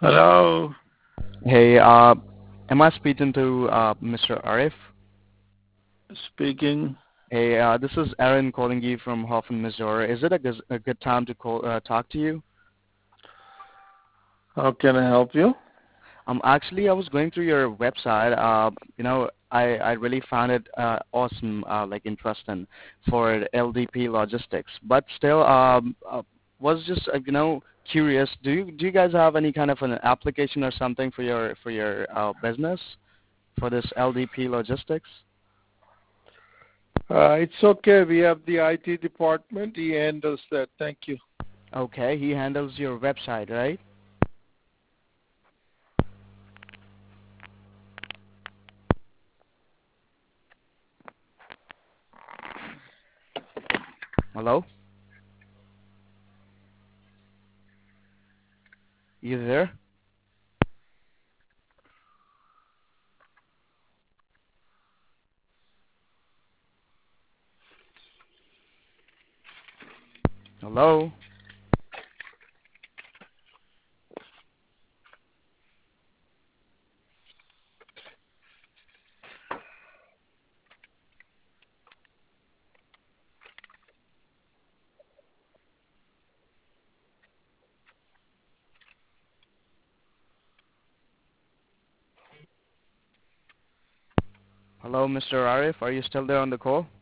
Hello, Hey, am I speaking to Mr. Arif? speaking. Hey, this is Aaron calling you from Hoffman, Missouri. Is it a good time to talk to you? How can I help you? Actually, I was going through your website. I really found it awesome, like interesting for LDP logistics. But still, was just curious. Do you guys have any kind of an application or something for your business for this LDP logistics? It's okay. We have the IT department. He handles that. Thank you. Okay, he handles your website, right? Hello? You there? Hello? Hello, Mr. Arif, are you still there on the call?